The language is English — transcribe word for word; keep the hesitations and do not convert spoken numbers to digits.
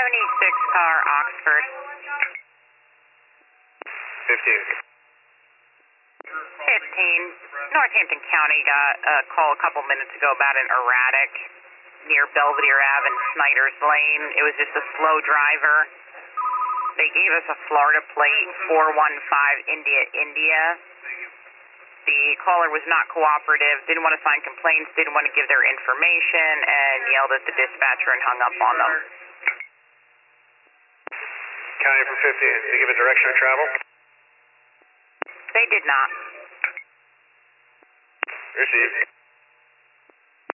seventy-six car, Oxford. fifteen. fifteen. Northampton County got a call a couple minutes ago about an erratic near Belvedere Ave and Snyder's Lane. It was just a slow driver. They gave us a Florida plate, four one five India, India. The caller was not cooperative, didn't want to sign complaints, didn't want to give their information, and yelled at the dispatcher and hung up on them. County from fifteen, did they give a direction of travel? They did not. Received.